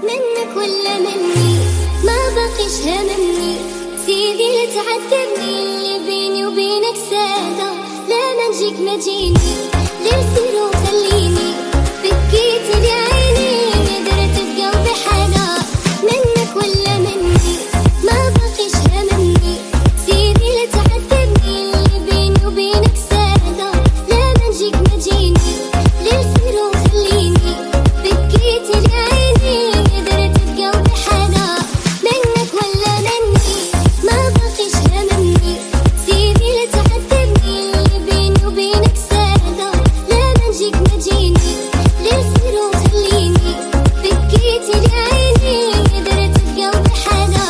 منك ولا مني ما بقيش هممني، سيدي لا تعذبني اللي بيني وبينك سادة، لا ما نجيك ما جيني غير سير وخليني، بكيت لي عيني قدرت بقلبي حاجة، منك ولا مني ما بقيش هممني، سيدي لا تعذبني اللي بيني وبينك سادة، لا ما نجيك ما جيني غير سير وخليني، بكيت لي عيني قدرت بقلبي حاجة، منك ولا مني ما بقيش هممني، سيدي لا تعذبني اللي بيني وبينك سادة، لا ما نجيك ما جيني غير سير وخليني، بكيت لي عيني قدرت بقلبي حاجة.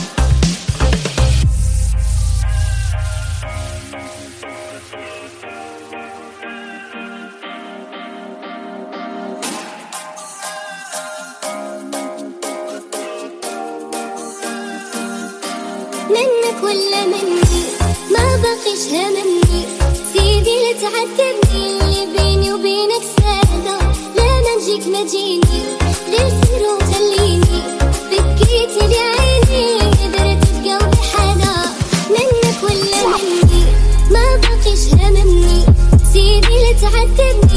منك ولا مني ما بقيش هممني، سيدي لا تعذبني اللي بيني وبينك سادة، لا ما نجيك ما جيني غير سير وخليني، بكيت لي عيني قدرت بقلبي حاجة، منك ولا مني ما بقيش هممني، سيدي لا تعذبني